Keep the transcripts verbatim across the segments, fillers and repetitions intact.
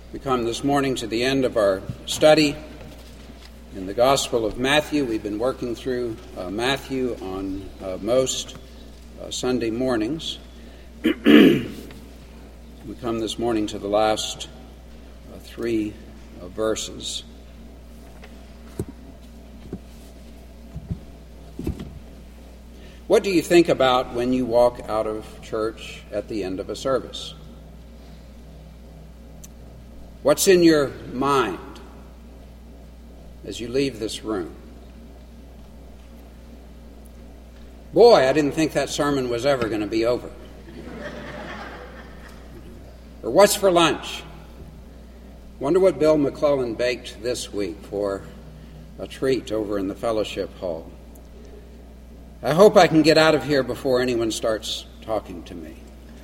We come this morning to the end of our study in the Gospel of Matthew. We've been working through uh, Matthew on uh, most uh, Sunday mornings. We come this morning to the last uh, three uh, verses. What do you think about when you walk out of church at the end of a service? What's in your mind as you leave this room? Boy, I didn't think that sermon was ever going to be over. Or what's for lunch? Wonder what Bill McClellan baked this week for a treat over in the fellowship hall. I hope I can get out of here before anyone starts talking to me.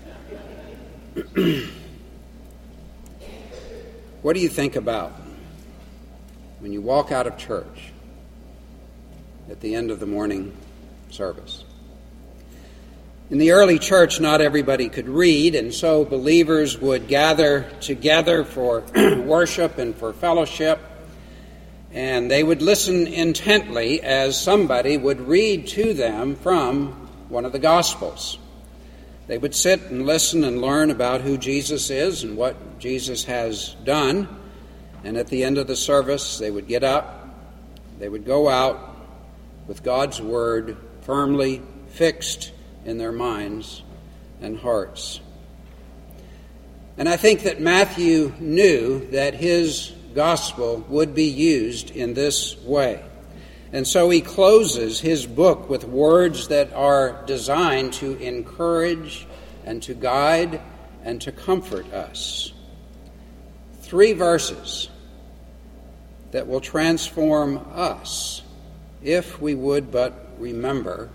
What do you think about when you walk out of church at the end of the morning service? In the early church, not everybody could read, and so believers would gather together for worship and for fellowship, and they would listen intently as somebody would read to them from one of the Gospels. They would sit and listen and learn about who Jesus is and what Jesus has done. And at the end of the service, they would get up, they would go out with God's Word firmly fixed in their minds and hearts. And I think that Matthew knew that his gospel would be used in this way. And so he closes his book with words that are designed to encourage and to guide and to comfort us. Three verses that will transform us if we would but remember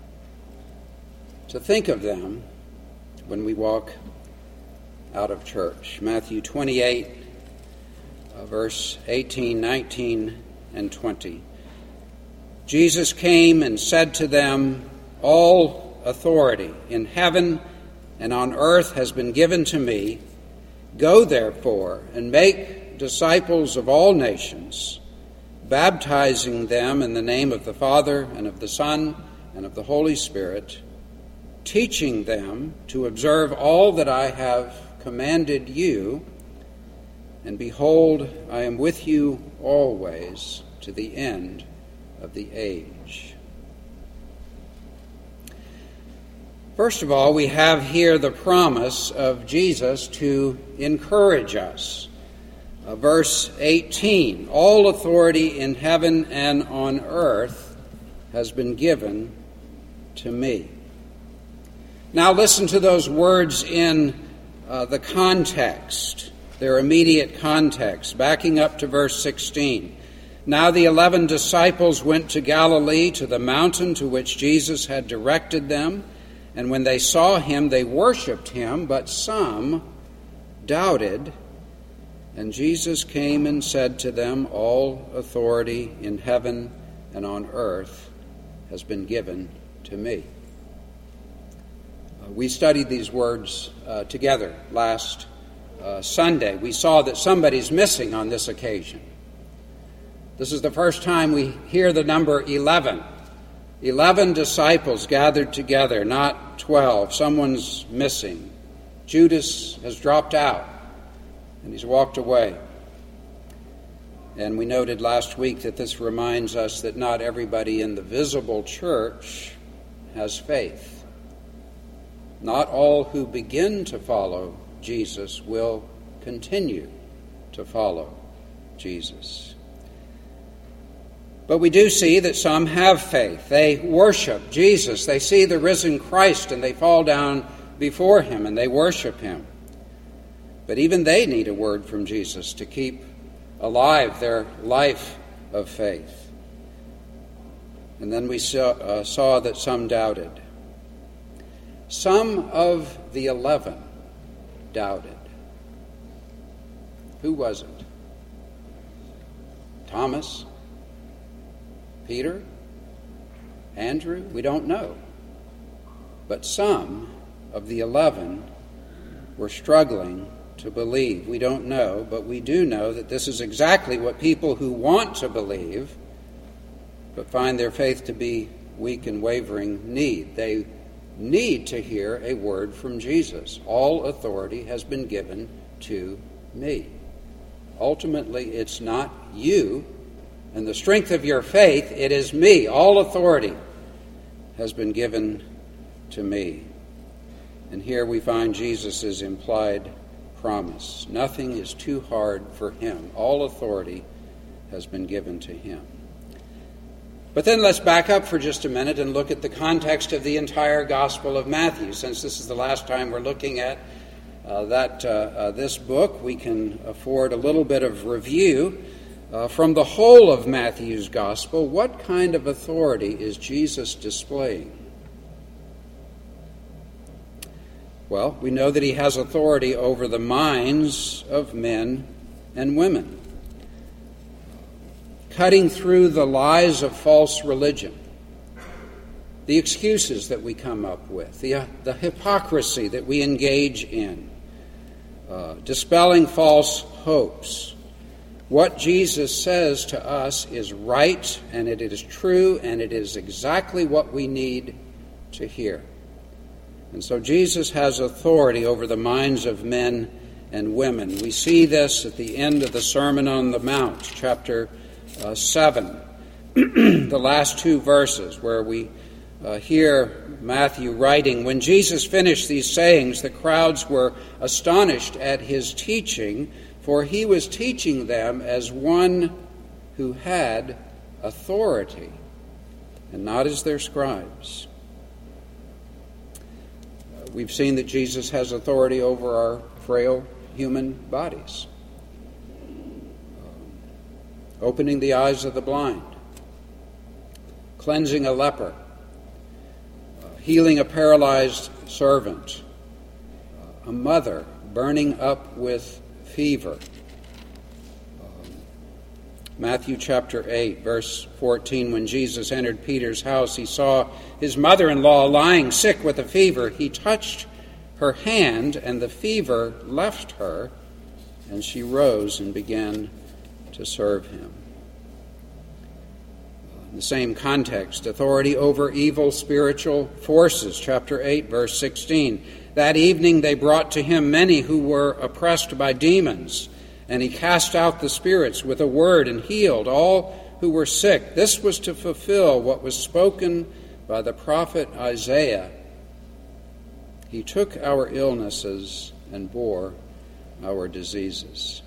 to think of them when we walk out of church. Matthew twenty-eight, uh, verse eighteen, nineteen, and twenty. Jesus came and said to them, "All authority in heaven and on earth has been given to me. Go therefore and make disciples of all nations, baptizing them in the name of the Father and of the Son and of the Holy Spirit, teaching them to observe all that I have commanded you. And behold, I am with you always to the end of the age." First of all, we have here the promise of Jesus to encourage us. Uh, verse eighteen, "All authority in heaven and on earth has been given to me." Now listen to those words in uh, the context, their immediate context, backing up to verse sixteen. "Now the eleven disciples went to Galilee, to the mountain to which Jesus had directed them. And when they saw him, they worshipped him, but some doubted. And Jesus came and said to them, 'All authority in heaven and on earth has been given to me.'" Uh, we studied these words uh, together last uh, Sunday. We saw that somebody's missing on this occasion. This is the first time we hear the number eleven. Eleven disciples gathered together, not twelve. Someone's missing. Judas has dropped out, and he's walked away. And we noted last week that this reminds us that not everybody in the visible church has faith. Not all who begin to follow Jesus will continue to follow Jesus. But we do see that some have faith. They worship Jesus. They see the risen Christ and they fall down before him and they worship him. But even they need a word from Jesus to keep alive their life of faith. And then we saw, uh, saw that some doubted. Some of the eleven doubted. Who was it? Thomas? Peter? Andrew? We don't know. But some of the eleven were struggling to believe. We don't know, but we do know that this is exactly what people who want to believe but find their faith to be weak and wavering need. They need to hear a word from Jesus. All authority has been given to me. Ultimately, it's not you and the strength of your faith, it is me. All authority has been given to me. And here we find Jesus' implied promise. Nothing is too hard for him. All authority has been given to him. But then let's back up for just a minute and look at the context of the entire Gospel of Matthew. Since this is the last time we're looking at uh, that uh, uh, this book, we can afford a little bit of review uh, from the whole of Matthew's Gospel. What kind of authority is Jesus displaying? Well, we know that he has authority over the minds of men and women, cutting through the lies of false religion, the excuses that we come up with, the, uh, the hypocrisy that we engage in, uh, dispelling false hopes. What Jesus says to us is right, and it is true, and it is exactly what we need to hear. And so Jesus has authority over the minds of men and women. We see this at the end of the Sermon on the Mount, chapter uh, seven, the last two verses, where we uh, hear Matthew writing, "When Jesus finished these sayings, the crowds were astonished at his teaching, for he was teaching them as one who had authority, and not as their scribes." We've seen that Jesus has authority over our frail human bodies, uh, opening the eyes of the blind, cleansing a leper, uh, healing a paralyzed servant, uh, a mother burning up with fever. Matthew chapter eight, verse fourteen, when Jesus entered Peter's house, he saw his mother-in-law lying sick with a fever. He touched her hand, and the fever left her, and she rose and began to serve him. In the same context, authority over evil spiritual forces, chapter eight, verse sixteen. That evening they brought to him many who were oppressed by demons, and he cast out the spirits with a word and healed all who were sick. This was to fulfill what was spoken by the prophet Isaiah. He took our illnesses and bore our diseases.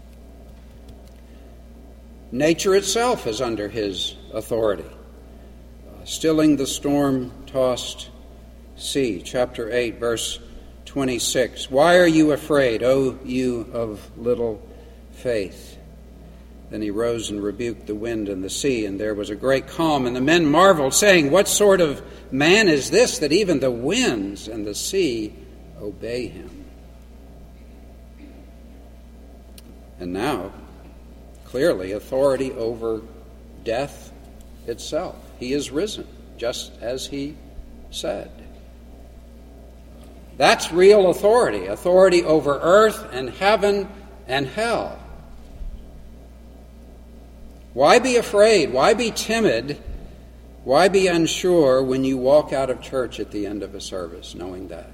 Nature itself is under his authority, uh, stilling the storm-tossed sea. Chapter eight, verse twenty-six. "Why are you afraid, O you of little faith?" Then he rose and rebuked the wind and the sea, and there was a great calm. And the men marveled, saying, "What sort of man is this, that even the winds and the sea obey him?" And now, clearly, authority over death itself. He is risen, just as he said. That's real authority, authority over earth and heaven and hell. Why be afraid? Why be timid? Why be unsure when you walk out of church at the end of a service knowing that?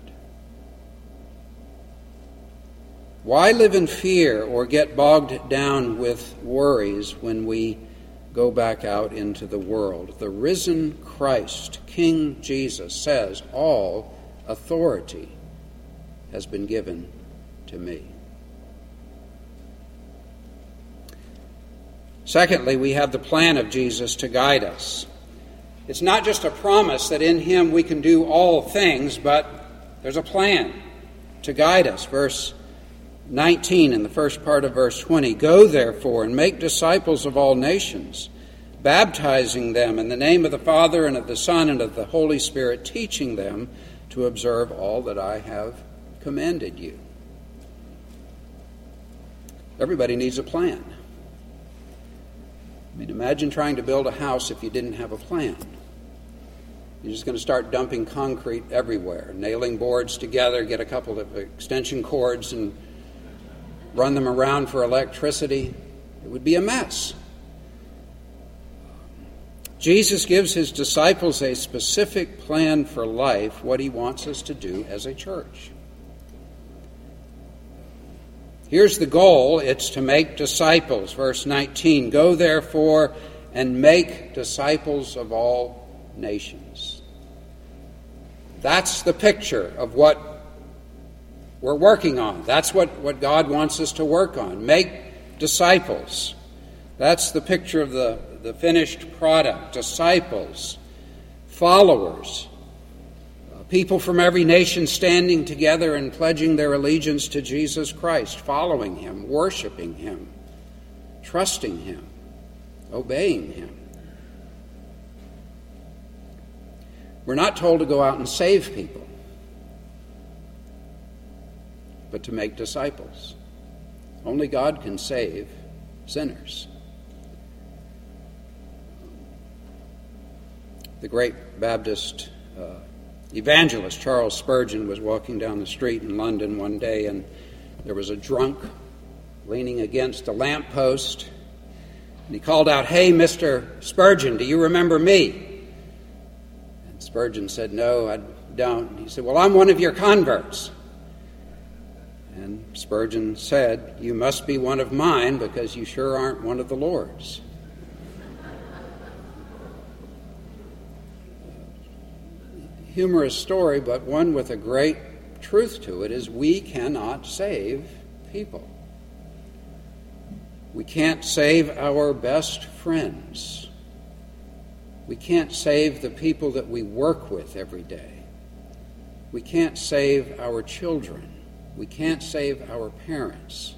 Why live in fear or get bogged down with worries when we go back out into the world? The risen Christ, King Jesus, says, "All authority has been given to me." Secondly, we have the plan of Jesus to guide us. It's not just a promise that in him we can do all things, but there's a plan to guide us. Verse nineteen in the first part of verse twenty, "Go therefore and make disciples of all nations, baptizing them in the name of the Father and of the Son and of the Holy Spirit, teaching them to observe all that I have commanded you." Everybody needs a plan. I mean, imagine trying to build a house if you didn't have a plan. You're just going to start dumping concrete everywhere, nailing boards together, get a couple of extension cords and run them around for electricity, it would be a mess. Jesus gives his disciples a specific plan for life, what he wants us to do as a church. Here's the goal. It's to make disciples. Verse nineteen, go therefore and make disciples of all nations. That's the picture of what we're working on. That's what, what God wants us to work on. Make disciples. That's the picture of the, the finished product. Disciples, followers, uh, people from every nation standing together and pledging their allegiance to Jesus Christ, following him, worshiping him, trusting him, obeying him. We're not told to go out and save people, but to make disciples. Only God can save sinners. The great Baptist uh, evangelist Charles Spurgeon was walking down the street in London one day, and there was a drunk leaning against a lamppost, and he called out, "Hey, Mister Spurgeon, do you remember me?" And Spurgeon said, "No, I don't." And he said, "Well, I'm one of your converts." And Spurgeon said, "You must be one of mine because you sure aren't one of the Lord's." Humorous story, but one with a great truth to it, is we cannot save people. We can't save our best friends. We can't save the people that we work with every day. We can't save our children. We can't save our parents.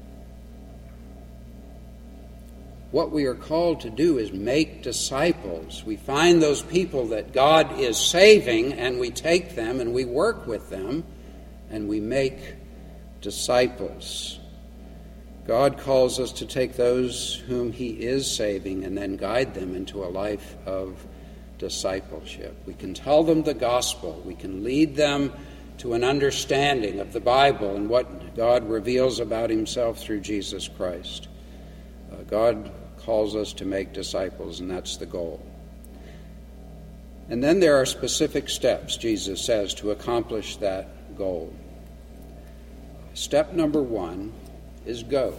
What we are called to do is make disciples. We find those people that God is saving, and we take them and we work with them, and we make disciples. God calls us to take those whom he is saving and then guide them into a life of discipleship. We can tell them the gospel. We can lead them to an understanding of the Bible and what God reveals about himself through Jesus Christ. Uh, God calls us to make disciples, and that's the goal. And then there are specific steps, Jesus says, to accomplish that goal. Step number one is go.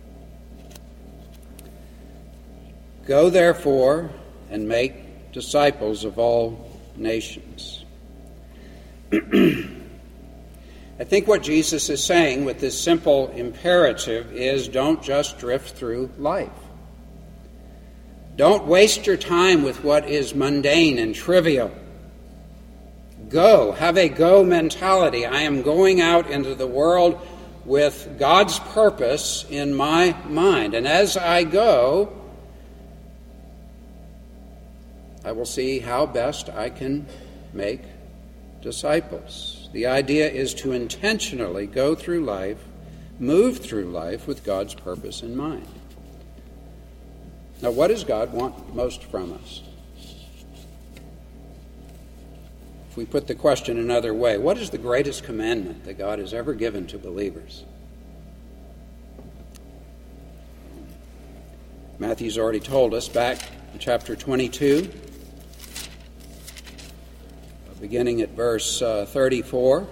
Go, therefore, and make disciples of all nations. I think what Jesus is saying with this simple imperative is don't just drift through life. Don't waste your time with what is mundane and trivial. Go. Have a go mentality. I am going out into the world with God's purpose in my mind. And as I go, I will see how best I can make disciples. The idea is to intentionally go through life, move through life with God's purpose in mind. Now, what does God want most from us? If we put the question another way, what is the greatest commandment that God has ever given to believers? Matthew's already told us back in chapter twenty-two, beginning at verse uh, thirty-four.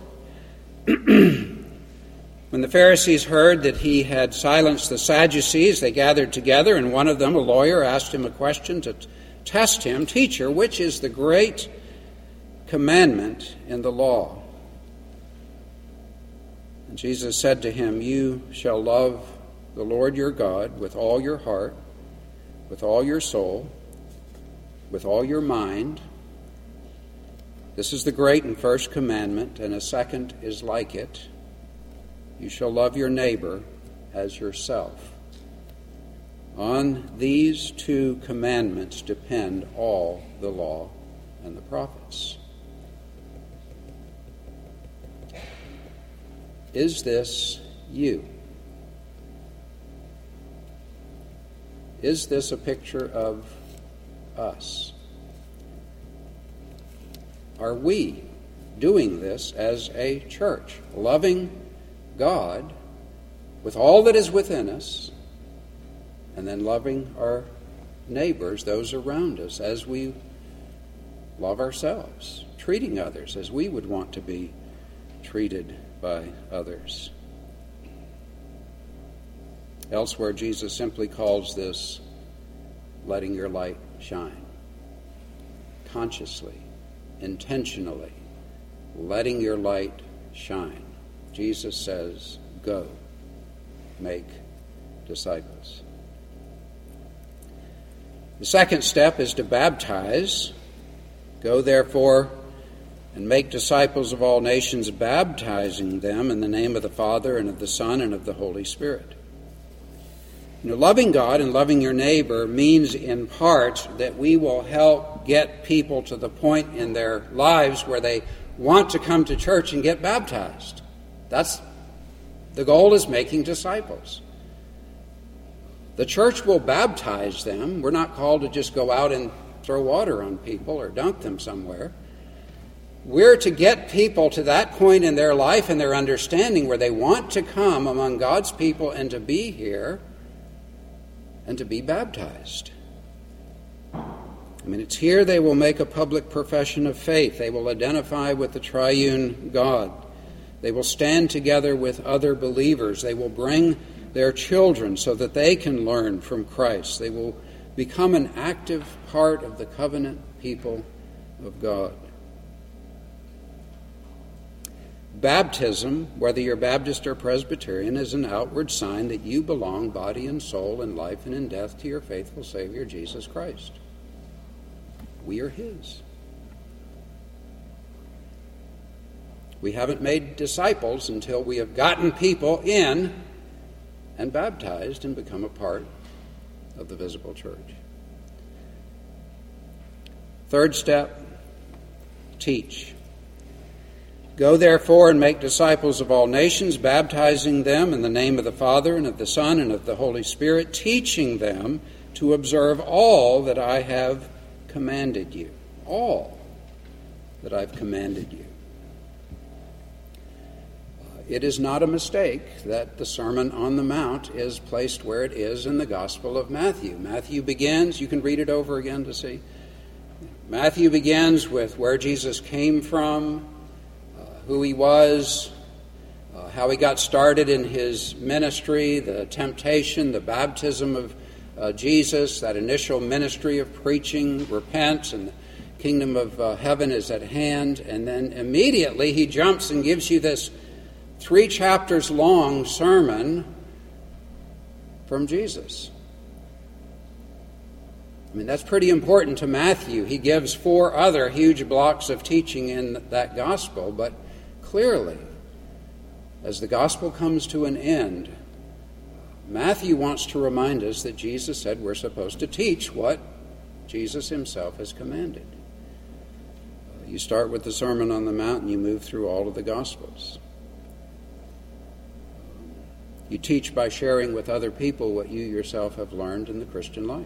When the Pharisees heard that he had silenced the Sadducees, they gathered together, and one of them, a lawyer, asked him a question to t- test him. "Teacher, which is the great commandment in the law?" And Jesus said to him, "You shall love the Lord your God with all your heart, with all your soul, with all your mind. This is the great and first commandment, and a second is like it. You shall love your neighbor as yourself. On these two commandments depend all the law and the prophets." Is this you? Is this a picture of us? Are we doing this as a church, loving God with all that is within us, and then loving our neighbors, those around us, as we love ourselves, treating others as we would want to be treated by others. Elsewhere, Jesus simply calls this letting your light shine. Consciously, intentionally, letting your light shine. Jesus says, go, make disciples. The second step is to baptize. Go, therefore, and make disciples of all nations, baptizing them in the name of the Father and of the Son and of the Holy Spirit. You know, loving God and loving your neighbor means in part that we will help get people to the point in their lives where they want to come to church and get baptized. That's the goal, is making disciples. The church will baptize them. We're not called to just go out and throw water on people or dunk them somewhere. We're to get people to that point in their life and their understanding where they want to come among God's people and to be here and to be baptized. I mean, it's here they will make a public profession of faith. They will identify with the triune God. They will stand together with other believers. They will bring their children so that they can learn from Christ. They will become an active part of the covenant people of God. Baptism, whether you're Baptist or Presbyterian, is an outward sign that you belong, body and soul, in life and in death, to your faithful Savior, Jesus Christ. We are His. We haven't made disciples until we have gotten people in and baptized and become a part of the visible church. Third step, teach. Go, therefore, and make disciples of all nations, baptizing them in the name of the Father and of the Son and of the Holy Spirit, teaching them to observe all that I have commanded you. All that I've commanded you. It is not a mistake that the Sermon on the Mount is placed where it is in the Gospel of Matthew. Matthew begins, you can read it over again to see. Matthew begins with where Jesus came from, who he was, uh, how he got started in his ministry, the temptation, the baptism of uh, Jesus, that initial ministry of preaching, repent, and the kingdom of uh, heaven is at hand. And then immediately he jumps and gives you this three chapters long sermon from Jesus. I mean, that's pretty important to Matthew. He gives four other huge blocks of teaching in that gospel, but clearly, as the gospel comes to an end, Matthew wants to remind us that Jesus said we're supposed to teach what Jesus himself has commanded. You start with the Sermon on the Mount and you move through all of the Gospels. You teach by sharing with other people what you yourself have learned in the Christian life.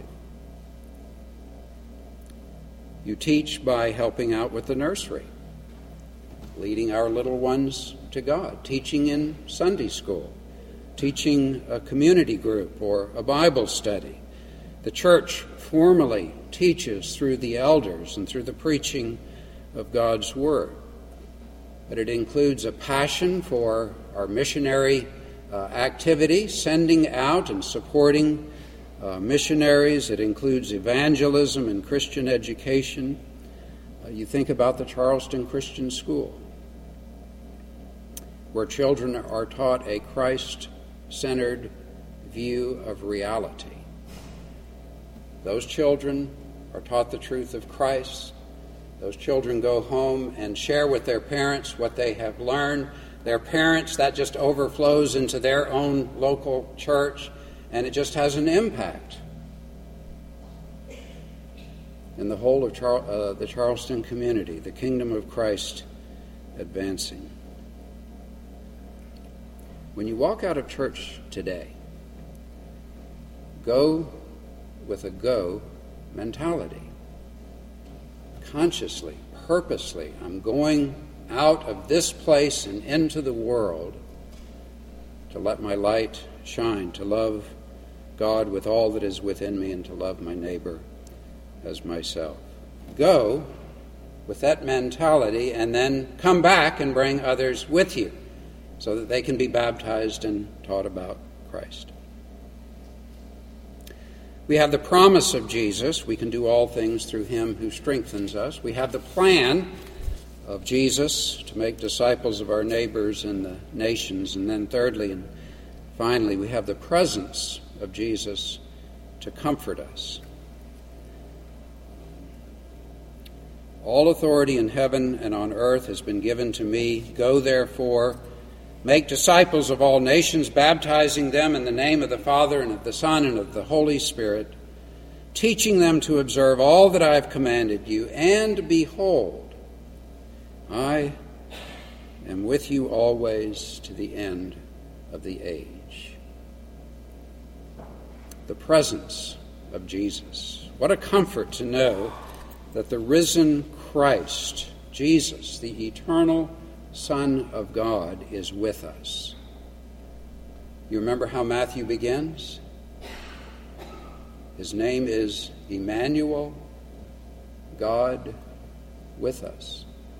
You teach by helping out with the nursery, leading our little ones to God, teaching in Sunday school, teaching a community group or a Bible study. The church formally teaches through the elders and through the preaching of God's Word. But it includes a passion for our missionary uh, activity, sending out and supporting uh, missionaries. It includes evangelism and Christian education. Uh, you think about the Charleston Christian School, where children are taught a Christ-centered view of reality. Those children are taught the truth of Christ. Those children go home and share with their parents what they have learned. Their parents, that just overflows into their own local church, and it just has an impact in the whole of Char- uh, the Charleston community, the kingdom of Christ advancing. When you walk out of church today, go with a go mentality. Consciously, purposely, I'm going out of this place and into the world to to let my light shine, to love God with all that is within me, and to love my neighbor as myself. Go with that mentality, and then come back and bring others with you so that they can be baptized and taught about Christ. We have the promise of Jesus. We can do all things through him who strengthens us. We have the plan of Jesus to make disciples of our neighbors and the nations. And then thirdly and finally, we have the presence of Jesus to comfort us. All authority in heaven and on earth has been given to me. Go therefore, make disciples of all nations, baptizing them in the name of the Father and of the Son and of the Holy Spirit, teaching them to observe all that I have commanded you. And behold, I am with you always to the end of the age. The presence of Jesus. What a comfort to know that the risen Christ, Jesus, the eternal Son of God, is with us. You remember how Matthew begins? His name is Emmanuel, God with us.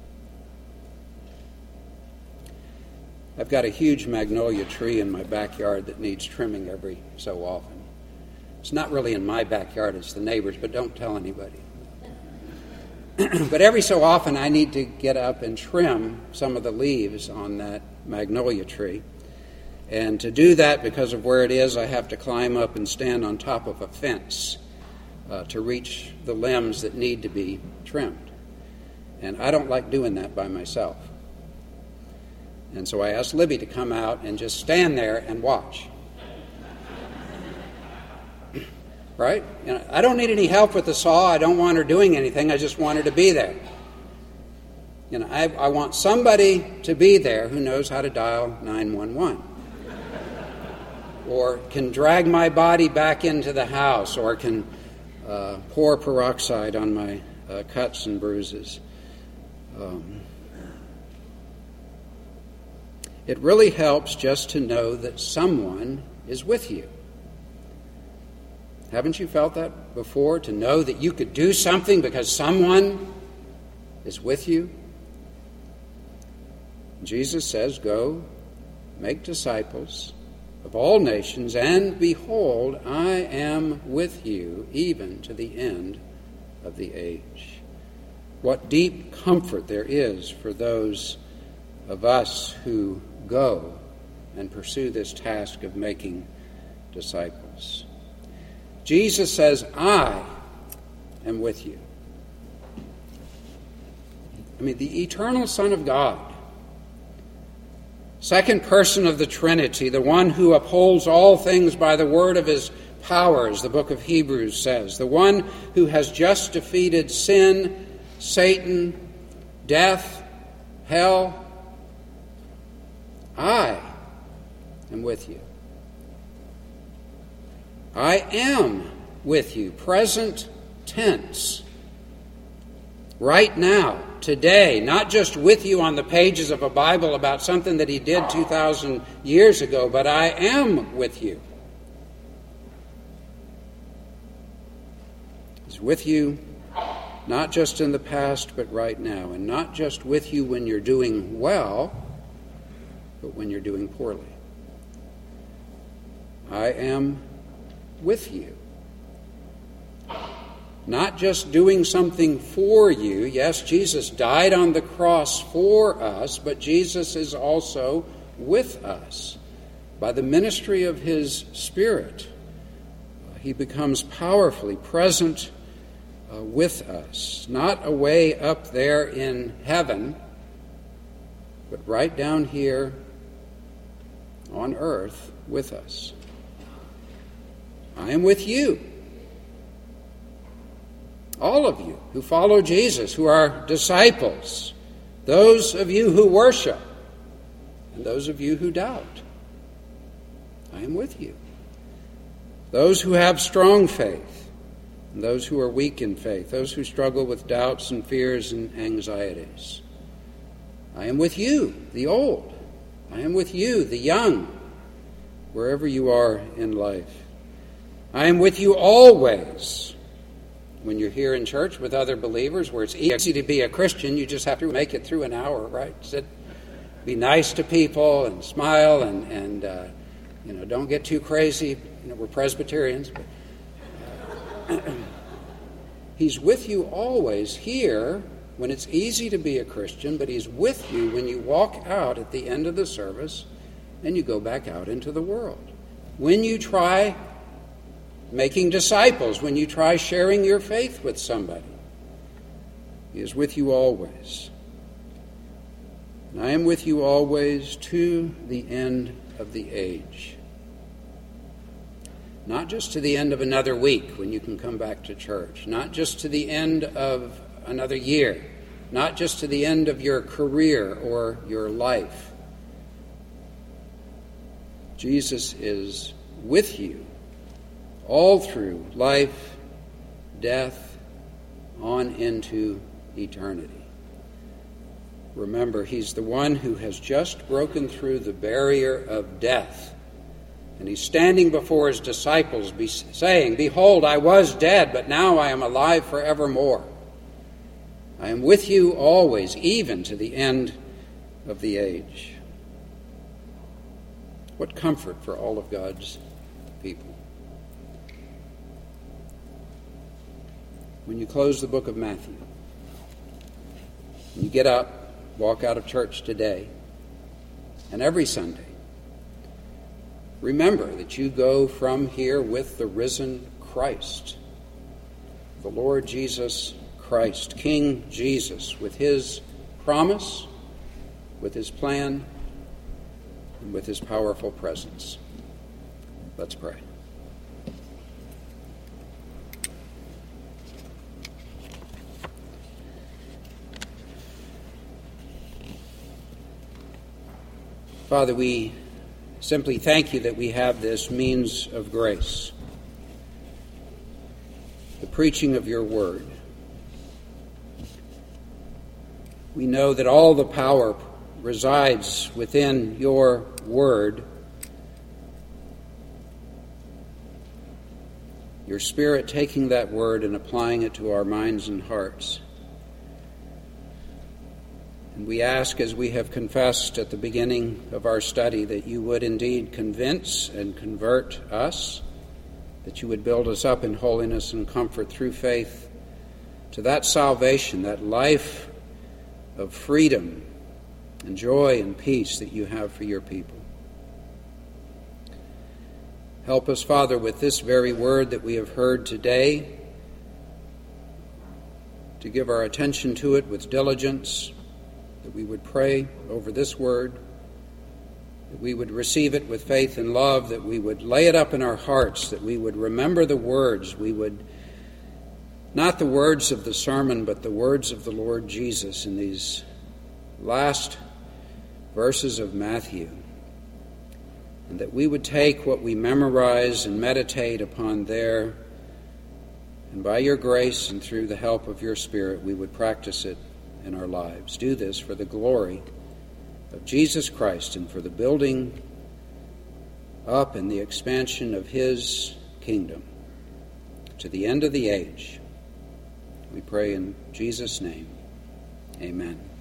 I've got a huge magnolia tree in my backyard that needs trimming every so often. It's not really in my backyard, it's the neighbor's, but don't tell anybody. But every so often I need to get up and trim some of the leaves on that magnolia tree. And to do that, because of where it is, I have to climb up and stand on top of a fence uh, to reach the limbs that need to be trimmed. And I don't like doing that by myself. And so I asked Libby to come out and just stand there and watch. Right? You know, I don't need any help with the saw. I don't want her doing anything. I just want her to be there. You know, I, I want somebody to be there who knows how to dial nine one one. Or can drag my body back into the house, or can uh, pour peroxide on my uh, cuts and bruises. Um, it really helps just to know that someone is with you. Haven't you felt that before? To know that you could do something because someone is with you? Jesus says, go, make disciples of all nations, and behold, I am with you even to the end of the age. What deep comfort there is for those of us who go and pursue this task of making disciples. Jesus says, I am with you. I mean, the eternal Son of God, second person of the Trinity, the one who upholds all things by the word of his power, as the book of Hebrews says, the one who has just defeated sin, Satan, death, hell. I am with you. I am with you, present tense, right now, today, not just with you on the pages of a Bible about something that he did two thousand years ago, but I am with you. He's with you not just in the past, but right now, and not just with you when you're doing well, but when you're doing poorly. I am with you. Not just doing something for you. Yes, Jesus died on the cross for us, but Jesus is also with us. By the ministry of his Spirit, he becomes powerfully present uh, with us. Not away up there in heaven, but right down here on earth with us. I am with you. All of you who follow Jesus, who are disciples, those of you who worship, and those of you who doubt. I am with you. Those who have strong faith, and those who are weak in faith, those who struggle with doubts and fears and anxieties. I am with you, the old. I am with you, the young. wherever you are in life. I am with you always. When you're here in church with other believers, where it's easy to be a Christian, you just have to make it through an hour, right? Sit, be nice to people and smile and, and uh, you know, don't get too crazy. You know, we're Presbyterians. But, uh, he's with you always here when it's easy to be a Christian, but he's with you when you walk out at the end of the service and you go back out into the world. When you try making disciples, when you try sharing your faith with somebody, he is with you always. And I am with you always to the end of the age. Not just to the end of another week when you can come back to church. Not just to the end of another year. Not just to the end of your career or your life. Jesus is with you all through life, death, on into eternity. Remember, he's the one who has just broken through the barrier of death. And he's standing before his disciples be saying, "Behold, I was dead, but now I am alive forevermore. I am with you always, even to the end of the age." What comfort for all of God's people. When you close the book of Matthew, you get up, walk out of church today, and every Sunday, remember that you go from here with the risen Christ, the Lord Jesus Christ, King Jesus, with his promise, with his plan, and with his powerful presence. Let's pray. Father, we simply thank you that we have this means of grace, the preaching of your word. We know that all the power resides within your word. Your Spirit taking that word and applying it to our minds and hearts. And we ask, as we have confessed at the beginning of our study, that you would indeed convince and convert us, that you would build us up in holiness and comfort through faith to that salvation, that life of freedom and joy and peace that you have for your people. Help us, Father, with this very word that we have heard today, to give our attention to it with diligence, that we would pray over this word, that we would receive it with faith and love, that we would lay it up in our hearts, that we would remember the words, we would, not the words of the sermon, but the words of the Lord Jesus in these last verses of Matthew, and that we would take what we memorize and meditate upon there, and by your grace and through the help of your Spirit, we would practice it in our lives. Do this for the glory of Jesus Christ and for the building up and the expansion of his kingdom to the end of the age. We pray in Jesus' name. Amen.